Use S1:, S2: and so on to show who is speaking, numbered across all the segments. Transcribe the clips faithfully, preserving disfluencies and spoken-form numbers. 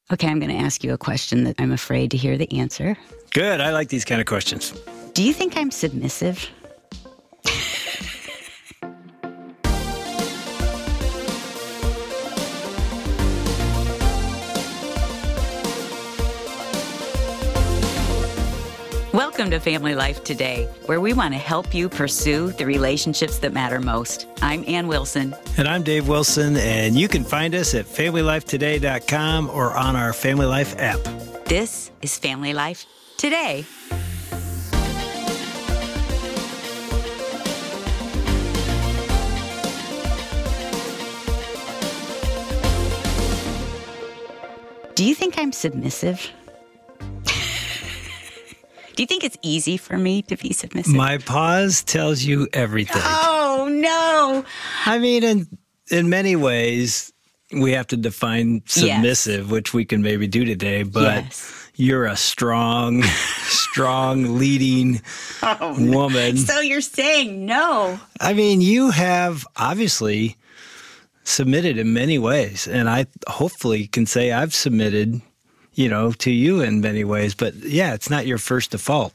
S1: Okay, I'm going to ask you a question that I'm afraid to hear the answer.
S2: Good. I like these kind of questions.
S1: Do you think I'm submissive? Welcome to Family Life Today, where we want to help you pursue the relationships that matter most. I'm Ann Wilson.
S2: And I'm Dave Wilson, and you can find us at family life today dot com or on our Family Life app.
S1: This is Family Life Today. Do you think I'm submissive? Do you think it's easy for me to be submissive?
S2: My pause tells you everything.
S1: Oh, no.
S2: I mean, in in many ways, we have to define submissive, yes. which we can maybe do today, but yes. You're a strong, strong, leading oh, woman.
S1: So you're saying no.
S2: I mean, you have obviously submitted in many ways, and I hopefully can say I've submitted you know, to you in many ways. But yeah, it's not your first default.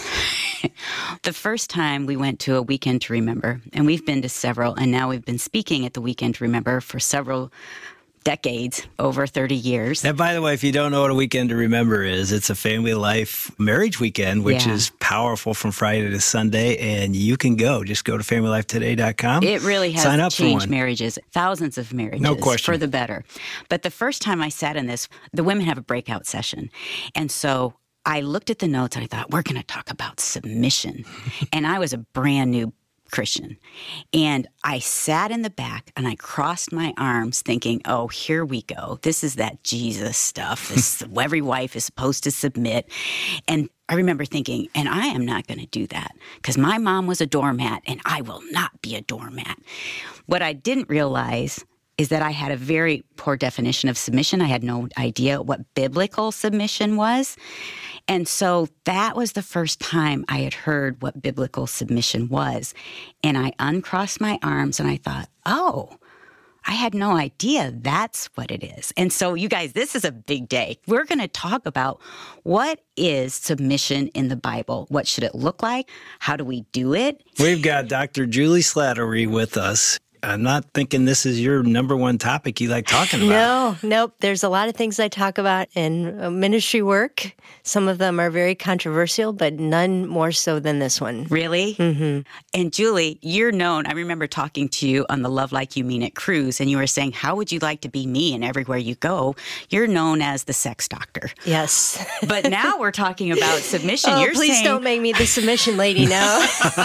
S1: The first time we went to a Weekend to Remember, and we've been to several, and now we've been speaking at the Weekend to Remember for several decades, over thirty years.
S2: And by the way, if you don't know what a Weekend to Remember is, it's a family life marriage weekend, which yeah. is powerful from Friday to Sunday, and you can go. Just go to family life today dot com.
S1: It really has
S2: Sign up
S1: changed marriages, thousands of marriages,
S2: no question.
S1: For the better. But the first time I sat in this, the women have a breakout session. And so I looked at the notes and I thought, we're going to talk about submission. And I was a brand new Christian. And I sat in the back and I crossed my arms thinking, oh, here we go. This is that Jesus stuff. This every wife is supposed to submit. And I remember thinking, and I am not going to do that because my mom was a doormat and I will not be a doormat. What I didn't realize is that I had a very poor definition of submission. I had no idea what biblical submission was. And so that was the first time I had heard what biblical submission was. And I uncrossed my arms and I thought, oh, I had no idea that's what it is. And so you guys, this is a big day. We're going to talk about what is submission in the Bible? What should it look like? How do we do it?
S2: We've got Doctor Julie Slattery with us. I'm not thinking this is your number one topic you like talking about.
S3: No, nope. There's a lot of things I talk about in ministry work. Some of them are very controversial, but none more so than this one.
S1: Really?
S3: Mm-hmm.
S1: And Julie, you're known. I remember talking to you on the Love Like You Mean It cruise, and you were saying, how would you like to be me? And everywhere you go, you're known as the sex doctor.
S3: Yes.
S1: But now we're talking about submission.
S3: Oh,
S1: you're
S3: please
S1: saying...
S3: don't make me the submission lady now.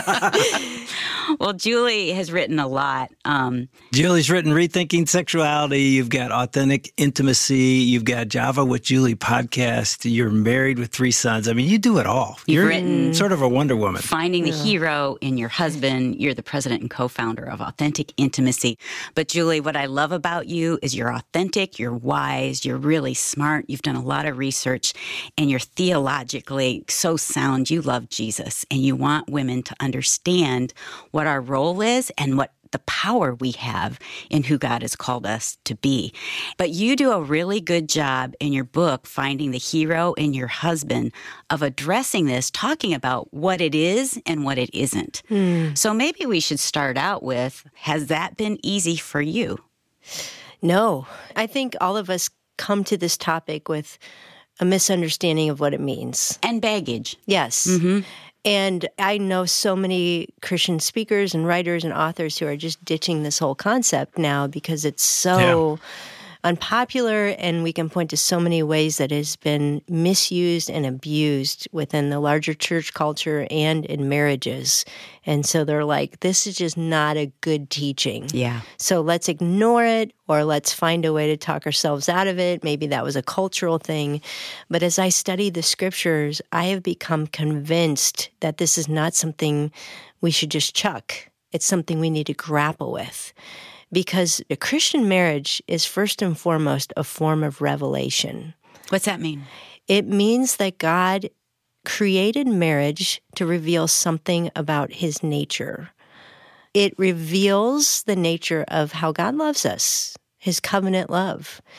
S1: Well, Julie has written a lot. Um,
S2: Julie's written Rethinking Sexuality. You've got Authentic Intimacy. You've got Java with Julie podcast. You're married with three sons. I mean, you do it all.
S1: You've
S2: You're
S1: written
S2: sort of a Wonder Woman.
S1: Finding the yeah. Hero in Your Husband. You're the president and co-founder of Authentic Intimacy. But Julie, what I love about you is you're authentic, you're wise, you're really smart. You've done a lot of research, and you're theologically so sound. You love Jesus, and you want women to understand what our role is and what the power we have in who God has called us to be. But you do a really good job in your book, Finding the Hero in Your Husband, of addressing this, talking about what it is and what it isn't.
S3: Hmm.
S1: So maybe we should start out with, has that been easy for you?
S3: No. I think all of us come to this topic with a misunderstanding of what it means.
S1: And baggage.
S3: Yes.
S1: Mm-hmm.
S3: And I know so many Christian speakers and writers and authors who are just ditching this whole concept now because it's so yeah. unpopular, and we can point to so many ways that it has been misused and abused within the larger church culture and in marriages. And so they're like, this is just not a good teaching.
S1: Yeah.
S3: So let's ignore it, or let's find a way to talk ourselves out of it. Maybe that was a cultural thing. But as I study the scriptures, I have become convinced that this is not something we should just chuck. It's something we need to grapple with. Because a Christian marriage is first and foremost a form of revelation.
S1: What's that mean?
S3: It means that God created marriage to reveal something about his nature. It reveals the nature of how God loves us, his covenant love.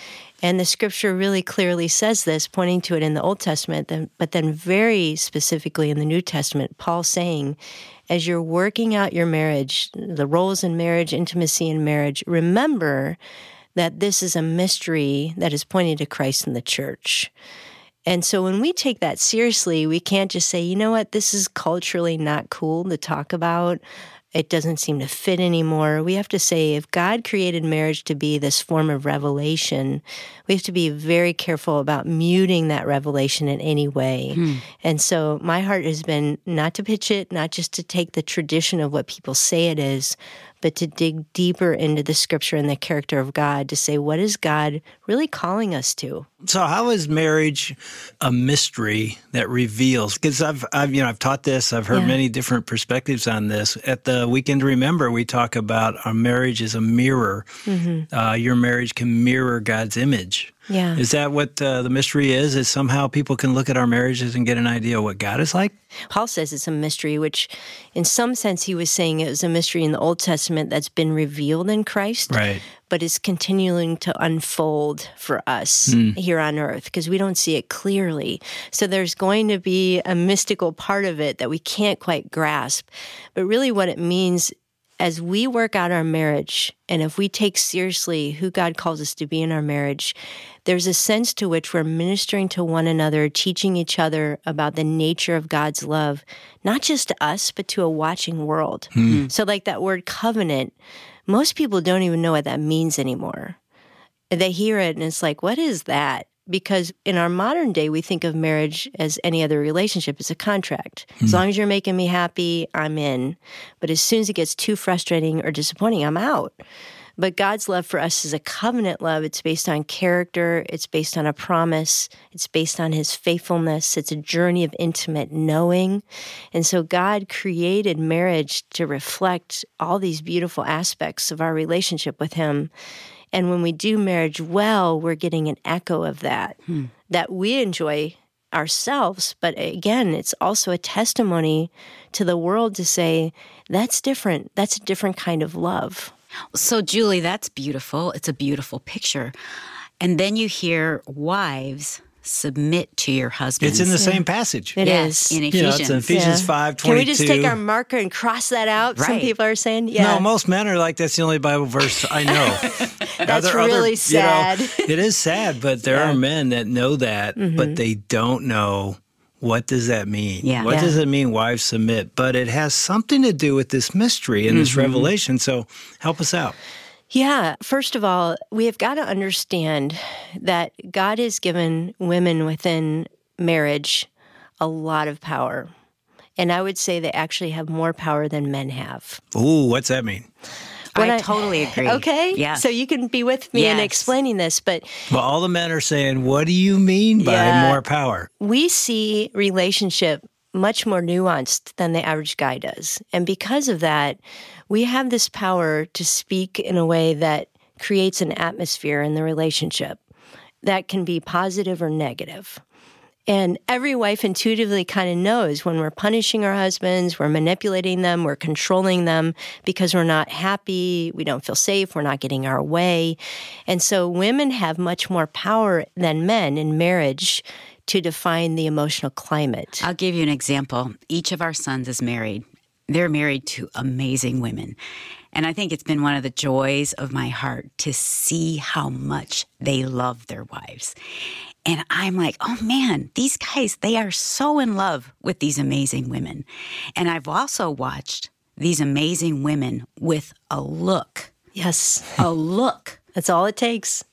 S3: And the scripture really clearly says this, pointing to it in the Old Testament, but then very specifically in the New Testament, Paul saying, as you're working out your marriage, the roles in marriage, intimacy in marriage, remember that this is a mystery that is pointing to Christ and the church. And so when we take that seriously, we can't just say, you know what, this is culturally not cool to talk about. It doesn't seem to fit anymore. We have to say, if God created marriage to be this form of revelation, we have to be very careful about muting that revelation in any way. Hmm. And so my heart has been not to pitch it, not just to take the tradition of what people say it is, but to dig deeper into the scripture and the character of God to say, what is God really calling us to?
S2: So how is marriage a mystery that reveals? Because I've, I've, you know, I've taught this. I've heard yeah. many different perspectives on this. At the Weekend to Remember, we talk about our marriage is a mirror. Mm-hmm. Uh, your marriage can mirror God's image.
S3: Yeah.
S2: Is that what uh, the mystery is? Is somehow people can look at our marriages and get an idea of what God is like?
S3: Paul says it's a mystery, which in some sense he was saying it was a mystery in the Old Testament that's been revealed in Christ,
S2: right?
S3: But is continuing to unfold for us mm. here on earth because we don't see it clearly. So there's going to be a mystical part of it that we can't quite grasp. But really what it means as we work out our marriage, and if we take seriously who God calls us to be in our marriage, there's a sense to which we're ministering to one another, teaching each other about the nature of God's love, not just to us, but to a watching world. Hmm. So like that word covenant, most people don't even know what that means anymore. They hear it and it's like, what is that? Because in our modern day, we think of marriage as any other relationship. It's a contract. Mm. As long as you're making me happy, I'm in. But as soon as it gets too frustrating or disappointing, I'm out. But God's love for us is a covenant love. It's based on character. It's based on a promise. It's based on his faithfulness. It's a journey of intimate knowing. And so God created marriage to reflect all these beautiful aspects of our relationship with him. And when we do marriage well, we're getting an echo of that, hmm. that we enjoy ourselves. But again, it's also a testimony to the world to say, that's different. That's a different kind of love.
S1: So, Julie, that's beautiful. It's a beautiful picture. And then you hear wives submit to your husbands.
S2: It's in the
S3: yeah.
S2: same passage.
S3: It
S1: yes,
S3: is.
S1: in Ephesians.
S2: You know, it's in Ephesians
S3: yeah.
S2: five twenty-two.
S3: Can we just take our marker and cross that out?
S1: Right.
S3: Some people are saying, yeah.
S2: No, most men are like, that's the only Bible verse I know.
S3: That's really other, sad.
S2: You know, it is sad, but there yeah. are men that know that, mm-hmm. but they don't know what does that mean?
S1: Yeah.
S2: What
S3: yeah.
S2: does it mean, wives submit? But it has something to do with this mystery and mm-hmm. this revelation. So help us out.
S3: Yeah. First of all, we have got to understand that God has given women within marriage a lot of power. And I would say they actually have more power than men have.
S2: Ooh, what's that mean?
S1: I, I totally agree.
S3: Okay.
S1: Yeah.
S3: So you can be with me
S1: yes.
S3: in explaining this, but
S2: well, all the men are saying, what do you mean by
S3: yeah,
S2: more power?
S3: We see relationship much more nuanced than the average guy does. And because of that, we have this power to speak in a way that creates an atmosphere in the relationship that can be positive or negative. And every wife intuitively kind of knows when we're punishing our husbands, we're manipulating them, we're controlling them because we're not happy, we don't feel safe, we're not getting our way. And so women have much more power than men in marriage to define the emotional climate.
S1: I'll give you an example. Each of our sons is married. They're married to amazing women. And I think it's been one of the joys of my heart to see how much they love their wives. And I'm like, oh man, these guys, they are so in love with these amazing women. And I've also watched these amazing women with a look.
S3: Yes.
S1: A look.
S3: That's all it takes.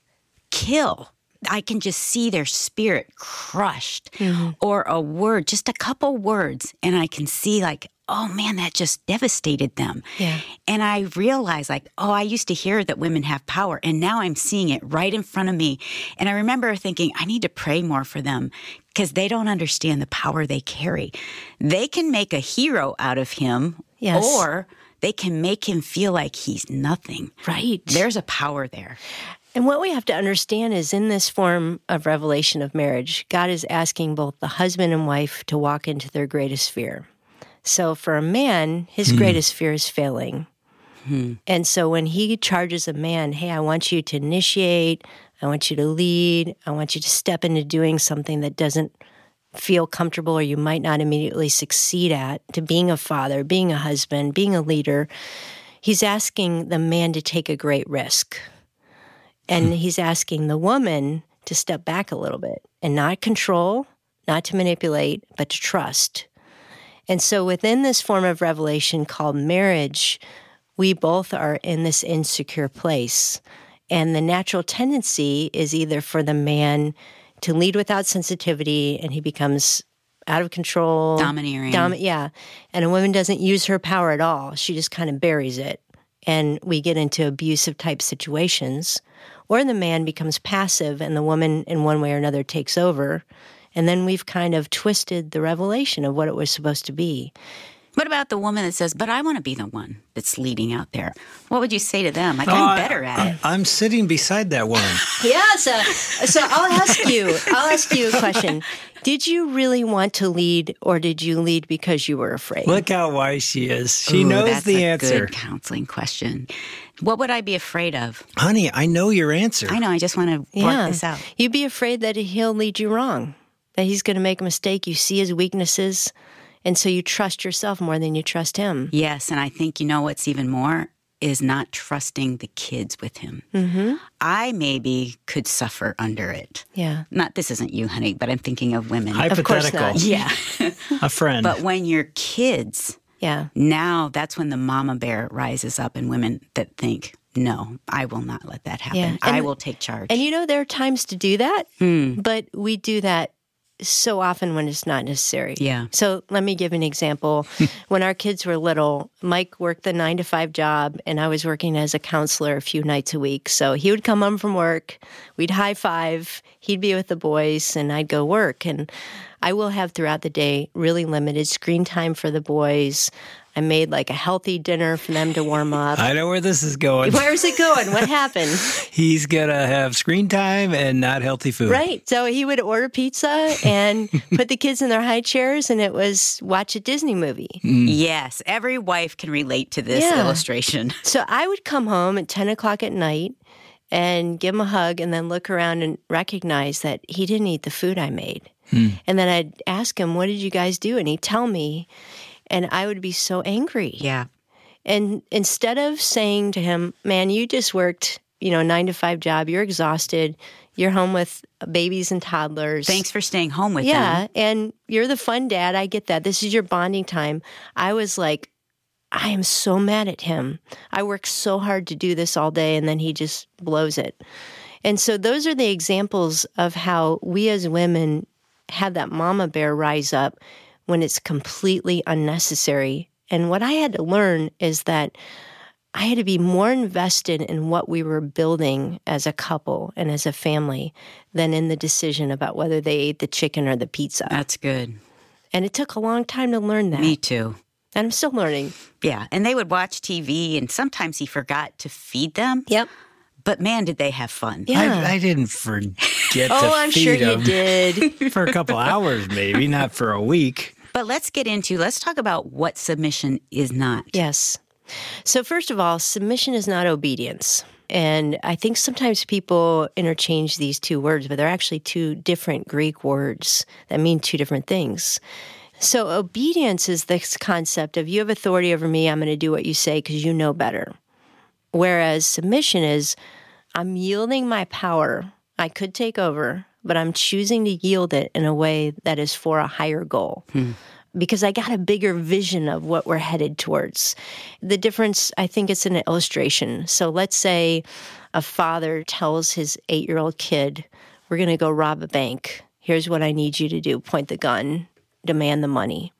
S1: Kill. I can just see their spirit crushed.
S3: Mm-hmm.
S1: Or a word, just a couple words. And I can see like, oh man, that just devastated them.
S3: Yeah.
S1: And I realized like, oh, I used to hear that women have power. And now I'm seeing it right in front of me. And I remember thinking, I need to pray more for them because they don't understand the power they carry. They can make a hero out of him.
S3: Yes.
S1: Or they can make him feel like he's nothing.
S3: Right.
S1: There's a power there.
S3: And what we have to understand is in this form of revelation of marriage, God is asking both the husband and wife to walk into their greatest fear. So for a man, his hmm. greatest fear is failing. Hmm. And so when he charges a man, hey, I want you to initiate, I want you to lead. I want you to step into doing something that doesn't feel comfortable or you might not immediately succeed at, to being a father, being a husband, being a leader. He's asking the man to take a great risk. And he's asking the woman to step back a little bit and not control, not to manipulate, but to trust. And so within this form of revelation called marriage, we both are in this insecure place. And the natural tendency is either for the man to lead without sensitivity, and he becomes out of control.
S1: Domineering.
S3: Dom- yeah. And a woman doesn't use her power at all. She just kind of buries it. And we get into abusive type situations. Or the man becomes passive and the woman in one way or another takes over. And then we've kind of twisted the revelation of what it was supposed to be.
S1: What about the woman that says, but I want to be the one that's leading out there? What would you say to them? Like, I'm uh, better at it.
S2: I'm sitting beside that woman.
S3: Yeah, so, so I'll ask you, I'll ask you a question. Did you really want to lead, or did you lead because you were afraid?
S2: Look how wise she is. She
S1: Ooh,
S2: knows
S1: that's
S2: the
S1: a
S2: answer.
S1: Good counseling question. What would I be afraid of?
S2: Honey, I know your answer.
S1: I know. I just want to
S3: yeah.
S1: work this out.
S3: You'd be afraid that he'll lead you wrong, that he's going to make a mistake. You see his weaknesses, and so you trust yourself more than you trust him.
S1: Yes, and I think, you know what's even more is not trusting the kids with him.
S3: Mm-hmm.
S1: I maybe could suffer under it.
S3: Yeah.
S1: Not, this isn't you, honey, but I'm thinking of women.
S2: Hypothetical.
S3: Of course not.
S1: Yeah.
S2: A friend.
S1: But when you're kids,
S3: yeah,
S1: now that's when the mama bear rises up in women that think, no, I will not let that happen.
S3: Yeah. And,
S1: I will take charge.
S3: And you know, there are times to do that,
S1: mm.
S3: but we do that so often when it's not necessary.
S1: Yeah.
S3: So let me give an example. When our kids were little, Mike worked the nine to five job, and I was working as a counselor a few nights a week. So he would come home from work, we'd high five, he'd be with the boys, and I'd go work. And I will have throughout the day really limited screen time for the boys. I made like a healthy dinner for them to warm up.
S2: I know where this is going.
S3: Where's it going? What happened?
S2: He's going to have screen time and not healthy food.
S3: Right. So he would order pizza and put the kids in their high chairs, and it was watch a Disney movie.
S1: Mm. Yes. Every wife can relate to this
S3: yeah.
S1: illustration.
S3: So I would come home at ten o'clock at night and give him a hug and then look around and recognize that he didn't eat the food I made. Hmm. And then I'd ask him, what did you guys do? And he'd tell me. And I would be so angry.
S1: Yeah.
S3: And instead of saying to him, man, you just worked, you know, a nine to five job. You're exhausted. You're home with babies and toddlers.
S1: Thanks for staying home with
S3: yeah,
S1: them.
S3: Yeah. And you're the fun dad. I get that. This is your bonding time. I was like, I am so mad at him. I worked so hard to do this all day, and then he just blows it. And so those are the examples of how we as women have that mama bear rise up when it's completely unnecessary. And what I had to learn is that I had to be more invested in what we were building as a couple and as a family than in the decision about whether they ate the chicken or the pizza.
S1: That's good.
S3: And it took a long time to learn that.
S1: Me too.
S3: And I'm still learning.
S1: Yeah. And they would watch T V, and sometimes he forgot to feed them.
S3: Yep.
S1: But man, did they have fun.
S3: Yeah.
S2: I, I didn't forget
S3: oh,
S2: to
S3: I'm
S2: feed
S3: sure
S2: them.
S3: you did.
S2: For a couple hours, maybe, not for a week.
S1: But let's get into, let's talk about what submission is not.
S3: Yes. So first of all, submission is not obedience. And I think sometimes people interchange these two words, but they're actually two different Greek words that mean two different things. So obedience is this concept of you have authority over me, I'm going to do what you say because you know better. Whereas submission is I'm yielding my power. I could take over, but I'm choosing to yield it in a way that is for a higher goal. Hmm. Because I got a bigger vision of what we're headed towards. The difference, I think it's an illustration. So let's say a father tells his eight-year-old kid, we're going to go rob a bank. Here's what I need you to do. Point the gun, demand the money.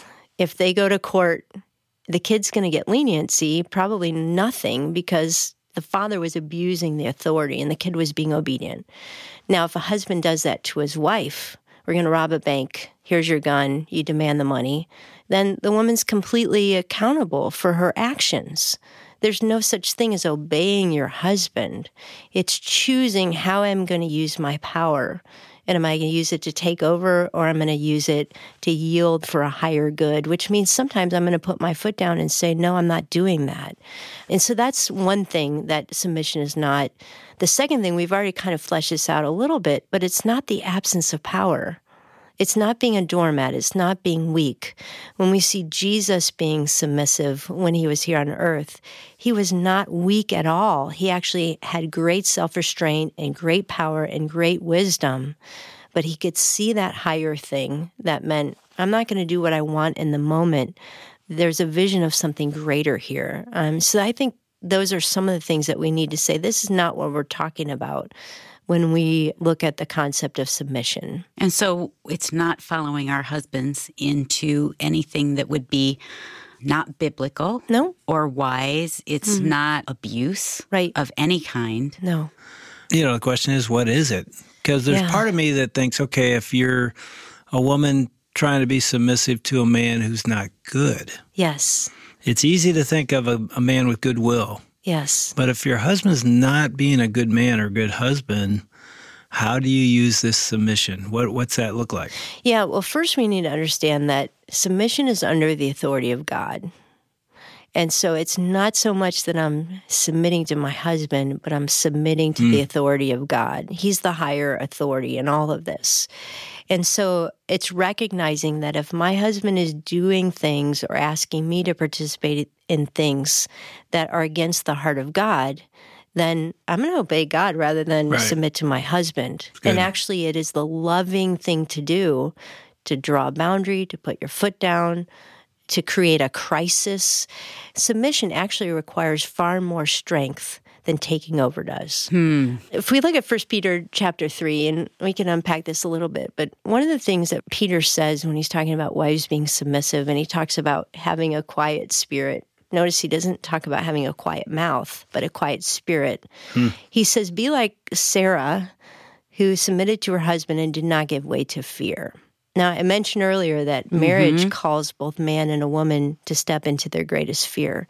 S3: If they go to court, the kid's going to get leniency, probably nothing, because the father was abusing the authority and the kid was being obedient. Now, if a husband does that to his wife, we're going to rob a bank, here's your gun, you demand the money, then the woman's completely accountable for her actions. There's no such thing as obeying your husband. It's choosing how I'm going to use my power. And am I going to use it to take over, or am I going to use it to yield for a higher good, which means sometimes I'm going to put my foot down and say, no, I'm not doing that. And so that's one thing that submission is not. The second thing, we've already kind of fleshed this out a little bit, but it's not the absence of power. It's not being a doormat. It's not being weak. When we see Jesus being submissive when he was here on earth, he was not weak at all. He actually had great self-restraint and great power and great wisdom, but he could see that higher thing that meant, I'm not going to do what I want in the moment. There's a vision of something greater here. Um, so I think those are some of the things that we need to say. This is not what we're talking about when we look at the concept of submission.
S1: And so it's not following our husbands into anything that would be not biblical
S3: no.
S1: or wise. It's mm-hmm. not abuse
S3: right.
S1: of any kind.
S3: No.
S2: You know, the question is, what is it? Because there's
S3: yeah.
S2: part of me that thinks, okay, if you're a woman trying to be submissive to a man who's not good.
S3: Yes.
S2: It's easy to think of a, a man with goodwill.
S3: Yes.
S2: But if your husband's not being a good man or good husband, how do you use this submission? What What's that look like?
S3: Yeah, well, first we need to understand that submission is under the authority of God. And so it's not so much that I'm submitting to my husband, but I'm submitting to mm. the authority of God. He's the higher authority in all of this. And so it's recognizing that if my husband is doing things or asking me to participate in things that are against the heart of God, then I'm going to obey God rather than right. submit to my husband. And actually, it is the loving thing to do, to draw a boundary, to put your foot down, to create a crisis. Submission actually requires far more strength than taking over does.
S1: Hmm.
S3: If we look at First Peter chapter three, and we can unpack this a little bit, but one of the things that Peter says when he's talking about wives being submissive, and he talks about having a quiet spirit. Notice he doesn't talk about having a quiet mouth, but a quiet spirit. Hmm. He says, be like Sarah, who submitted to her husband and did not give way to fear. Now, I mentioned earlier that marriage mm-hmm. calls both man and a woman to step into their greatest fear.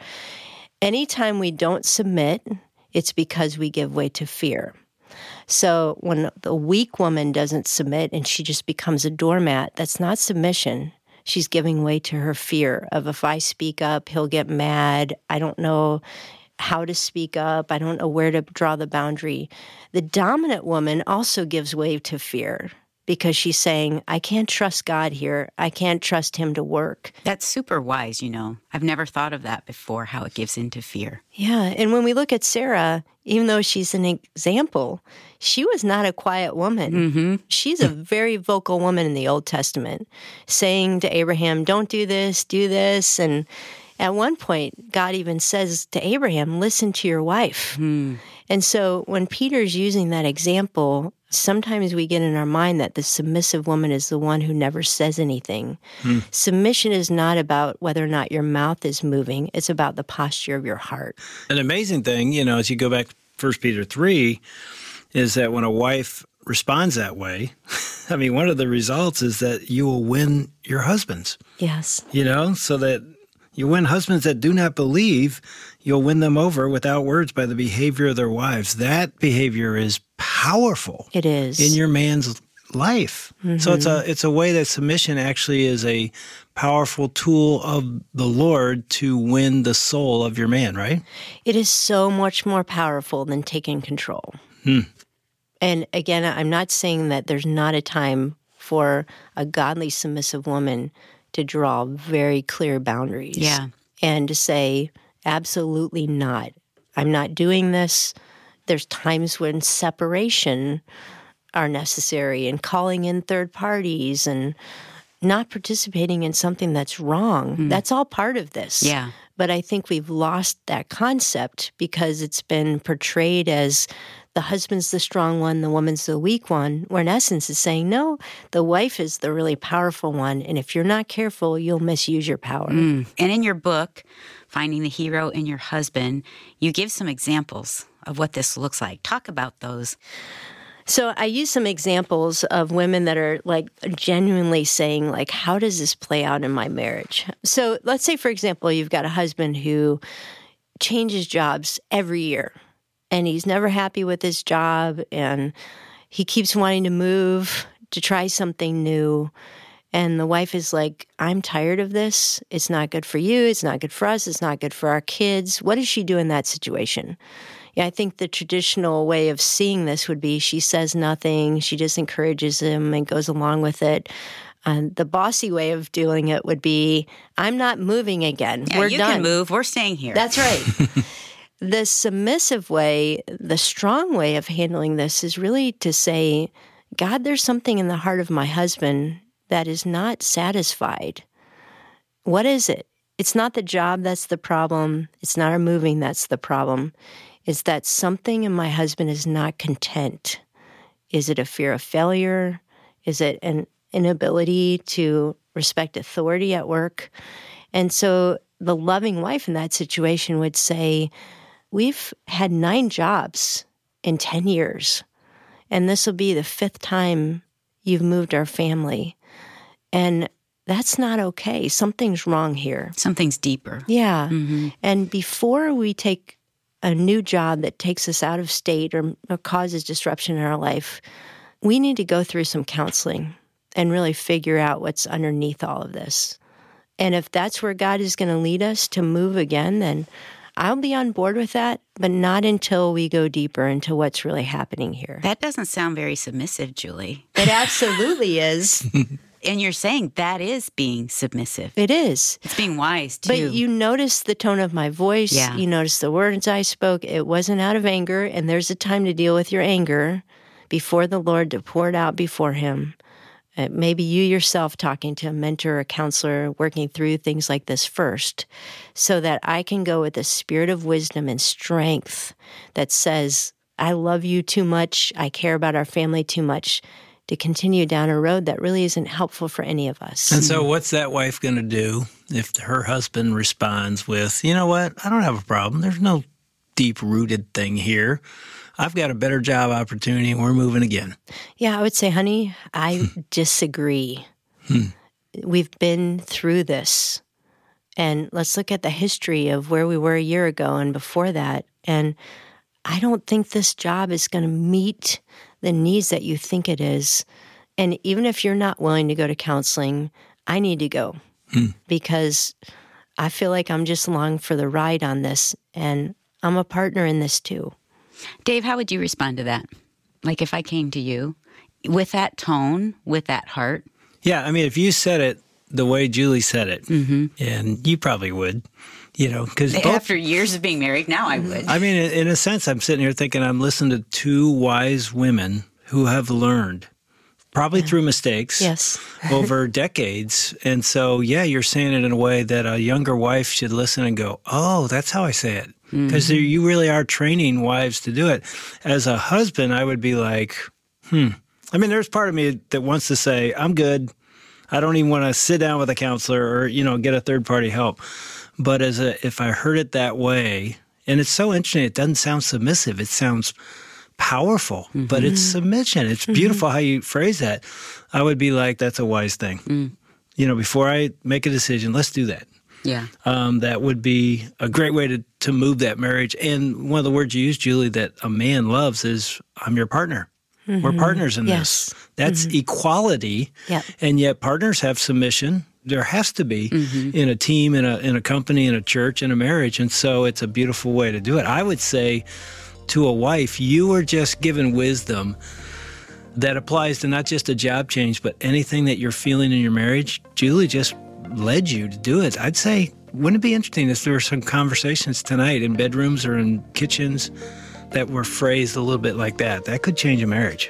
S3: Anytime we don't submit, it's because we give way to fear. So when the weak woman doesn't submit and she just becomes a doormat, that's not submission. She's giving way to her fear of, if I speak up, he'll get mad. I don't know how to speak up. I don't know where to draw the boundary. The dominant woman also gives way to fear, because she's saying, I can't trust God here. I can't trust him to work.
S1: That's super wise, you know. I've never thought of that before, how it gives into fear.
S3: Yeah, and when we look at Sarah, even though she's an example, she was not a quiet woman.
S1: Mm-hmm.
S3: She's a very vocal woman in the Old Testament, saying to Abraham, don't do this, do this. And at one point, God even says to Abraham, listen to your wife.
S1: Mm.
S3: And so when Peter's using that example, sometimes we get in our mind that the submissive woman is the one who never says anything. Hmm. Submission is not about whether or not your mouth is moving. It's about the posture of your heart.
S2: An amazing thing, you know, as you go back to First Peter three, is that when a wife responds that way, I mean, one of the results is that you will win your husbands.
S3: Yes.
S2: You know, so that you win husbands that do not believe, you'll win them over without words by the behavior of their wives. That behavior is powerful.
S3: It is.
S2: In your man's life. Mm-hmm. So it's a it's a way that submission actually is a powerful tool of the Lord to win the soul of your man, right?
S3: It is so much more powerful than taking control.
S2: Hmm.
S3: And again, I'm not saying that there's not a time for a godly submissive woman to draw very clear boundaries.
S1: Yeah.
S3: And to say, absolutely not. I'm not doing this. There's times when separation are necessary and calling in third parties and not participating in something that's wrong. Mm. That's all part of this.
S1: Yeah.
S3: But I think we've lost that concept because it's been portrayed as the husband's the strong one, the woman's the weak one, where in essence it's saying, no, the wife is the really powerful one, and if you're not careful, you'll misuse your power.
S1: Mm. And in your book, Finding the Hero in Your Husband, you give some examples of what this looks like. Talk about those.
S3: So I use some examples of women that are like genuinely saying, like, how does this play out in my marriage? So let's say, for example, you've got a husband who changes jobs every year, and he's never happy with his job, and he keeps wanting to move to try something new. And the wife is like, I'm tired of this. It's not good for you. It's not good for us. It's not good for our kids. What does she do in that situation? Yeah, I think the traditional way of seeing this would be she says nothing. She just encourages him and goes along with it. And the bossy way of doing it would be, I'm not moving again.
S1: Yeah,
S3: We're
S1: you
S3: done.
S1: can move. We're staying here.
S3: That's right. The submissive way, the strong way of handling this is really to say, God, there's something in the heart of my husband that is not satisfied. What is it? It's not the job that's the problem. It's not our moving that's the problem. It's that something in my husband is not content. Is it a fear of failure? Is it an inability to respect authority at work? And so the loving wife in that situation would say, we've had nine jobs in ten years, and this will be the fifth time you've moved our family. And that's not okay. Something's wrong here.
S1: Something's deeper.
S3: Yeah.
S1: Mm-hmm.
S3: And before we take a new job that takes us out of state or, or causes disruption in our life, we need to go through some counseling and really figure out what's underneath all of this. And if that's where God is going to lead us to move again, then I'll be on board with that, but not until we go deeper into what's really happening here.
S1: That doesn't sound very submissive, Julie.
S3: It absolutely is.
S1: And you're saying that is being submissive.
S3: It is.
S1: It's being wise, too.
S3: But you notice the tone of my voice.
S1: Yeah.
S3: You notice the words I spoke. It wasn't out of anger, and there's a time to deal with your anger before the Lord, to pour it out before Him. Uh, maybe you yourself talking to a mentor or a counselor, working through things like this first, so that I can go with a spirit of wisdom and strength that says, I love you too much, I care about our family too much, to continue down a road that really isn't helpful for any of us.
S2: And so what's that wife going to do if her husband responds with, you know what, I don't have a problem. There's no deep-rooted thing here. I've got a better job opportunity and we're moving again.
S3: Yeah, I would say, honey, I disagree.
S2: Hmm.
S3: We've been through this. And let's look at the history of where we were a year ago and before that. And I don't think this job is going to meet the needs that you think it is. And even if you're not willing to go to counseling, I need to go hmm. because I feel like I'm just along for the ride on this, and I'm a partner in this too.
S1: Dave, how would you respond to that? Like if I came to you with that tone, with that heart?
S2: Yeah, I mean, if you said it the way Julie said it, mm-hmm. and you probably would, you know, because
S1: after years of being married, now I would.
S2: I mean, in a sense, I'm sitting here thinking I'm listening to two wise women who have learned, probably yeah. through mistakes,
S3: yes.
S2: over decades. And so, yeah, you're saying it in a way that a younger wife should listen and go, oh, that's how I say it. Because mm-hmm. you really are training wives to do it. As a husband, I would be like, hmm. I mean, there's part of me that wants to say, I'm good. I don't even want to sit down with a counselor or, you know, get a third-party help. But as a, if I heard it that way, and it's so interesting, it doesn't sound submissive. It sounds powerful, mm-hmm. but it's submission. It's beautiful mm-hmm. how you phrase that. I would be like, that's a wise thing. Mm. You know, before I make a decision, let's do that.
S1: Yeah.
S2: Um, that would be a great way to, to move that marriage. And one of the words you used, Julie, that a man loves is, I'm your partner. Mm-hmm. We're partners in
S3: yes.
S2: this. That's mm-hmm. equality.
S3: Yep.
S2: And yet partners have submission. There has to be mm-hmm. in a team, in a in a company, in a church, in a marriage. And so it's a beautiful way to do it. I would say to a wife, you are just given wisdom that applies to not just a job change, but anything that you're feeling in your marriage. Julie just led you to do it. I'd say, wouldn't it be interesting if there were some conversations tonight in bedrooms or in kitchens that were phrased a little bit like that? That could change a marriage.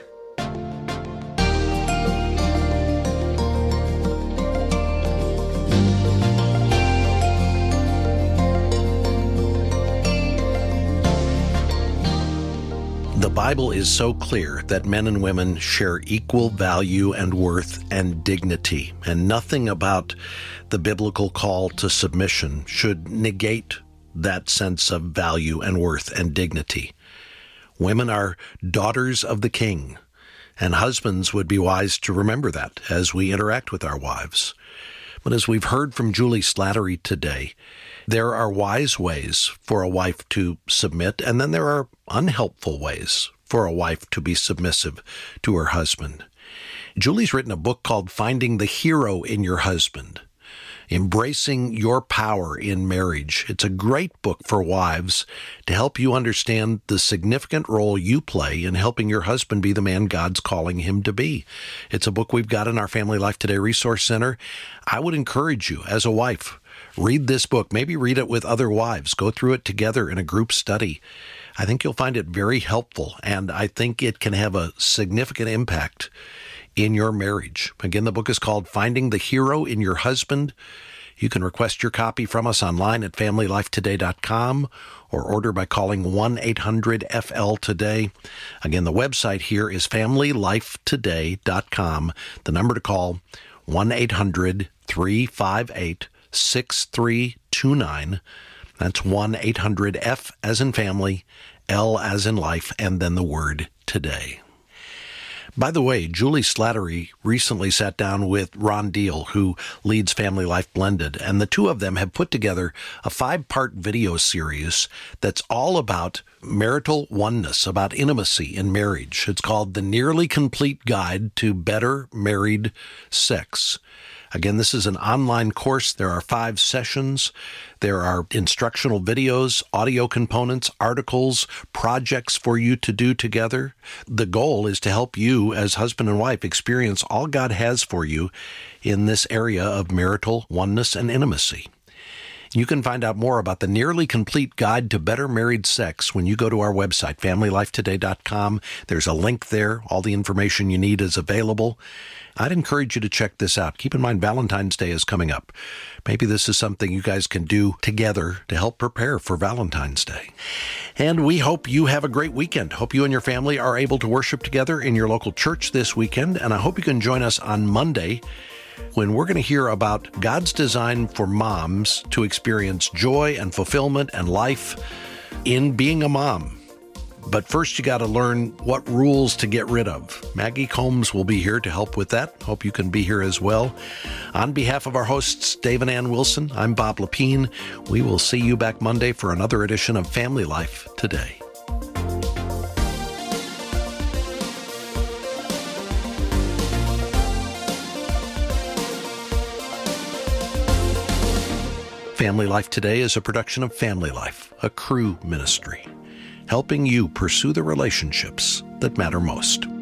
S4: The Bible is so clear that men and women share equal value and worth and dignity, and nothing about the biblical call to submission should negate that sense of value and worth and dignity. Women are daughters of the King, and husbands would be wise to remember that as we interact with our wives. But as we've heard from Julie Slattery today, There are wise ways for a wife to submit, and then there are unhelpful ways for a wife to be submissive to her husband. Julie's written a book called Finding the Hero in Your Husband, Embracing Your Power in Marriage. It's a great book for wives to help you understand the significant role you play in helping your husband be the man God's calling him to be. It's a book we've got in our Family Life Today Resource Center. I would encourage you, as a wife, read this book. Maybe read it with other wives. Go through it together in a group study. I think you'll find it very helpful, and I think it can have a significant impact in your marriage. Again, the book is called Finding the Hero in Your Husband. You can request your copy from us online at family life today dot com or order by calling one eight hundred F L today. Again, the website here is family life today dot com. The number to call, one eight hundred three five eight six three two nine. That's one eight hundred F as in family, L as in life, and then the word today. By the way, Julie Slattery recently sat down with Ron Deal, who leads Family Life Blended, and the two of them have put together a five-part video series that's all about marital oneness, about intimacy in marriage. It's called The Nearly Complete Guide to Better Married Sex. Again, this is an online course. There are five sessions. There are instructional videos, audio components, articles, projects for you to do together. The goal is to help you as husband and wife experience all God has for you in this area of marital oneness and intimacy. You can find out more about the Nearly Complete Guide to Better Married Sex when you go to our website, family life today dot com. There's a link there. All the information you need is available. I'd encourage you to check this out. Keep in mind, Valentine's Day is coming up. Maybe this is something you guys can do together to help prepare for Valentine's Day. And we hope you have a great weekend. Hope you and your family are able to worship together in your local church this weekend. And I hope you can join us on Monday when we're going to hear about God's design for moms to experience joy and fulfillment and life in being a mom. But first, you got to learn what rules to get rid of. Maggie Combs will be here to help with that. Hope you can be here as well. On behalf of our hosts, Dave and Ann Wilson, I'm Bob Lepine. We will see you back Monday for another edition of Family Life Today. Family Life Today is a production of Family Life, a Cru ministry, helping you pursue the relationships that matter most.